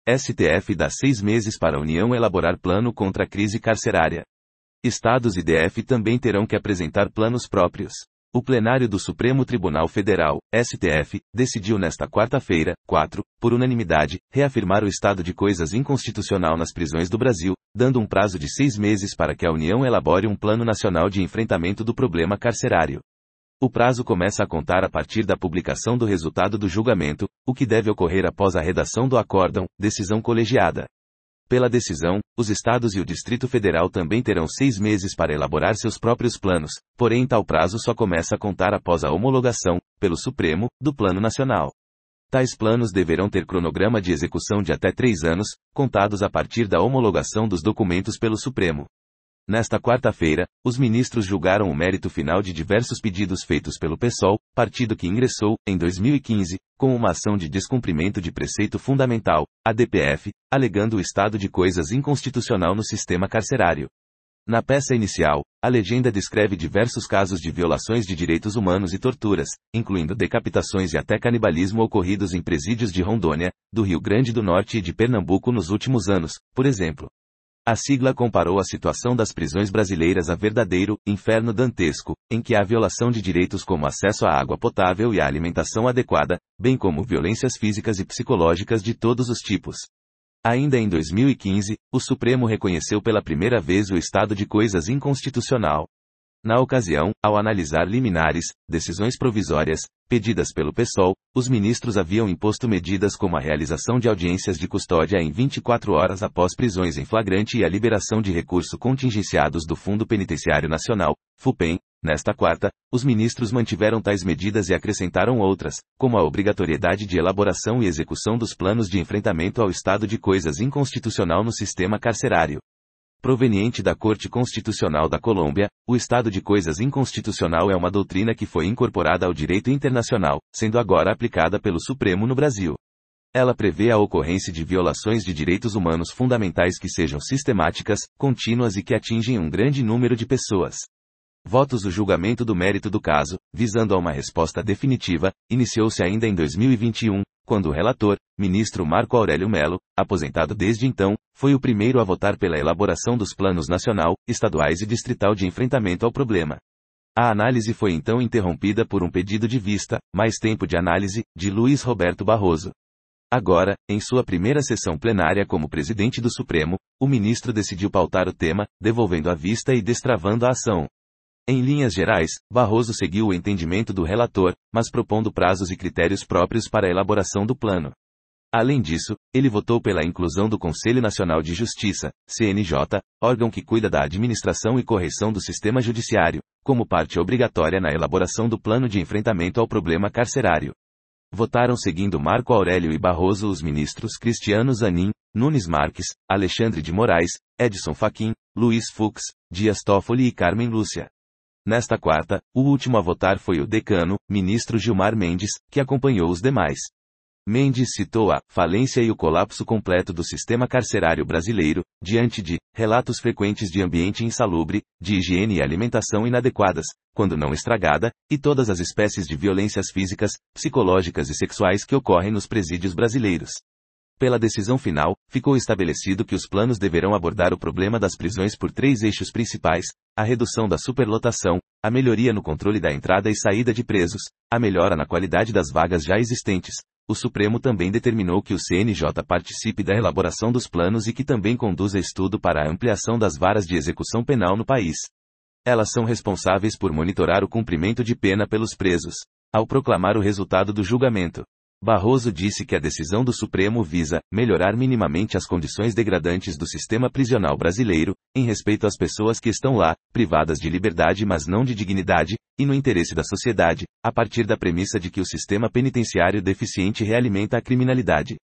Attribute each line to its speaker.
Speaker 1: STF dá 6 meses para a União elaborar plano contra a crise carcerária. Estados e DF também terão que apresentar planos próprios. O plenário do Supremo Tribunal Federal, STF, decidiu nesta quarta-feira, 4, por unanimidade, reafirmar o estado de coisas inconstitucional nas prisões do Brasil, dando um prazo de 6 meses para que a União elabore um plano nacional de enfrentamento do problema carcerário. O prazo começa a contar a partir da publicação do resultado do julgamento, o que deve ocorrer após a redação do acórdão, decisão colegiada. Pela decisão, os estados e o Distrito Federal também terão 6 meses para elaborar seus próprios planos, porém tal prazo só começa a contar após a homologação, pelo Supremo, do Plano Nacional. Tais planos deverão ter cronograma de execução de até 3 anos, contados a partir da homologação dos documentos pelo Supremo. Nesta quarta-feira, os ministros julgaram o mérito final de diversos pedidos feitos pelo PSOL, partido que ingressou, em 2015, com uma ação de descumprimento de preceito fundamental, ADPF, alegando o estado de coisas inconstitucional no sistema carcerário. Na peça inicial, a legenda descreve diversos casos de violações de direitos humanos e torturas, incluindo decapitações e até canibalismo ocorridos em presídios de Rondônia, do Rio Grande do Norte e de Pernambuco nos últimos anos, por exemplo. A sigla comparou a situação das prisões brasileiras a verdadeiro inferno dantesco, em que há violação de direitos como acesso à água potável e à alimentação adequada, bem como violências físicas e psicológicas de todos os tipos. Ainda em 2015, o Supremo reconheceu pela primeira vez o estado de coisas inconstitucional. Na ocasião, ao analisar liminares, decisões provisórias, pedidas pelo PSOL, os ministros haviam imposto medidas como a realização de audiências de custódia em 24 horas após prisões em flagrante e a liberação de recursos contingenciados do Fundo Penitenciário Nacional, FUPEN. Nesta quarta, os ministros mantiveram tais medidas e acrescentaram outras, como a obrigatoriedade de elaboração e execução dos planos de enfrentamento ao estado de coisas inconstitucional no sistema carcerário. Proveniente da Corte Constitucional da Colômbia, o estado de coisas inconstitucional é uma doutrina que foi incorporada ao direito internacional, sendo agora aplicada pelo Supremo no Brasil. Ela prevê a ocorrência de violações de direitos humanos fundamentais que sejam sistemáticas, contínuas e que atingem um grande número de pessoas. Votos. O julgamento do mérito do caso, visando a uma resposta definitiva, iniciou-se ainda em 2021, quando o relator, ministro Marco Aurélio Mello, aposentado desde então, foi o primeiro a votar pela elaboração dos planos nacional, estaduais e distrital de enfrentamento ao problema. A análise foi então interrompida por um pedido de vista, mais tempo de análise, de Luiz Roberto Barroso. Agora, em sua primeira sessão plenária como presidente do Supremo, o ministro decidiu pautar o tema, devolvendo a vista e destravando a ação. Em linhas gerais, Barroso seguiu o entendimento do relator, mas propondo prazos e critérios próprios para a elaboração do plano. Além disso, ele votou pela inclusão do Conselho Nacional de Justiça, CNJ, órgão que cuida da administração e correção do sistema judiciário, como parte obrigatória na elaboração do plano de enfrentamento ao problema carcerário. Votaram seguindo Marco Aurélio e Barroso os ministros Cristiano Zanin, Nunes Marques, Alexandre de Moraes, Edson Fachin, Luiz Fux, Dias Toffoli e Carmen Lúcia. Nesta quarta, o último a votar foi o decano, ministro Gilmar Mendes, que acompanhou os demais. Mendes citou a falência e o colapso completo do sistema carcerário brasileiro, diante de relatos frequentes de ambiente insalubre, de higiene e alimentação inadequadas, quando não estragada, e todas as espécies de violências físicas, psicológicas e sexuais que ocorrem nos presídios brasileiros. Pela decisão final, ficou estabelecido que os planos deverão abordar o problema das prisões por 3 eixos principais: a redução da superlotação, a melhoria no controle da entrada e saída de presos, a melhora na qualidade das vagas já existentes. O Supremo também determinou que o CNJ participe da elaboração dos planos e que também conduza estudo para a ampliação das varas de execução penal no país. Elas são responsáveis por monitorar o cumprimento de pena pelos presos. Ao proclamar o resultado do julgamento, Barroso disse que a decisão do Supremo visa melhorar minimamente as condições degradantes do sistema prisional brasileiro, em respeito às pessoas que estão lá, privadas de liberdade mas não de dignidade, e no interesse da sociedade, a partir da premissa de que o sistema penitenciário deficiente realimenta a criminalidade.